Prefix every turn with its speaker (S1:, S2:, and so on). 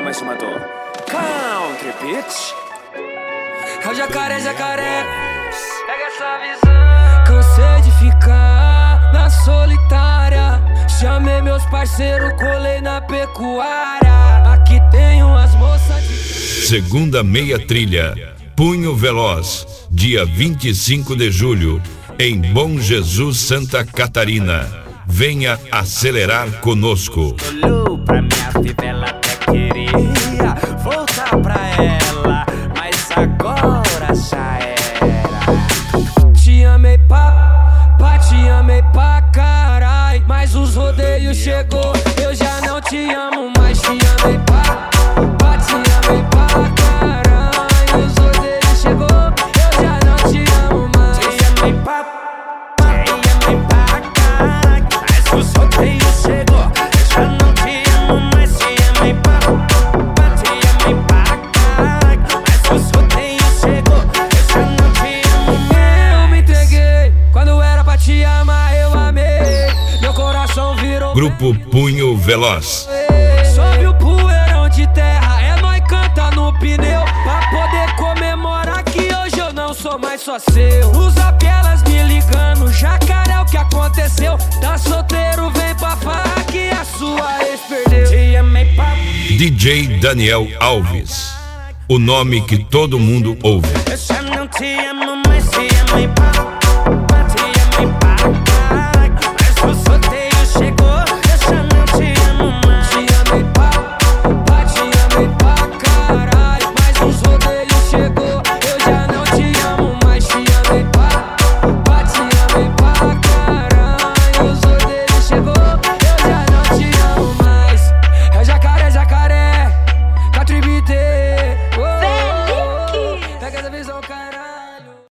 S1: mais chamado Country Beach.
S2: É o jacaré, jacaré, pega essa visão. Cansei de ficar na solitária. Chamei meus parceiros, colei na pecuária. Aqui tem umas moças de...
S3: Segunda meia trilha, Punho Veloz, dia 25 de julho, em Bom Jesus, Santa Catarina. Venha acelerar conosco.
S1: Olhou pra minha vida, ela até queria voltar pra ela, mas agora já era.
S2: Te amei te amei pra carai, mas os rodeios chegou, eu já não te amo mais. Te amei te amei pra carai, os rodeios chegou, eu já não te amo mais.
S1: Te amei pra carai, mas os rodeios chegou, eu já não te amo mais. Te amei pra carai, mas os rodeios chegou, eu já não te amo mais.
S2: Eu me entreguei, quando era pra te amar eu amei, meu coração virou...
S3: Grupo Punho Veloz.
S2: Sobe o poeirão de terra, é nóis canta no pneu, pra poder comemorar que hoje eu não sou mais só seu. Os apelas me ligando, jacaré, o que aconteceu? Tá solteiro, vem pra farra que a sua ex perdeu.
S1: Te amei pra...
S3: DJ Daniel Alves, o nome que todo mundo ouve.
S1: Eu já não te amo mais. Te amei pra carai, mas os rodeios chegou, eu já não te amo mais.
S2: Te amei pra caralho, mas os rodeios chegou, eu já não te amo mais. Te amei pra caralho, os rodeios chegou, eu já não te amo mais. É jacaré, jacaré, Country Beat. Pega essa visão, cara.